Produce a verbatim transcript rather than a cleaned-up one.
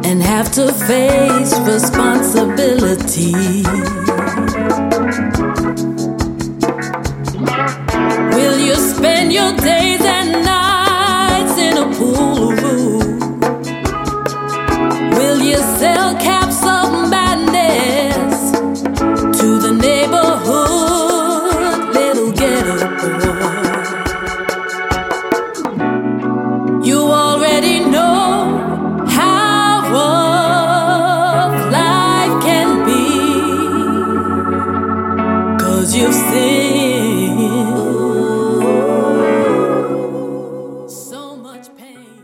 and have to face responsibility? Will you spend your days and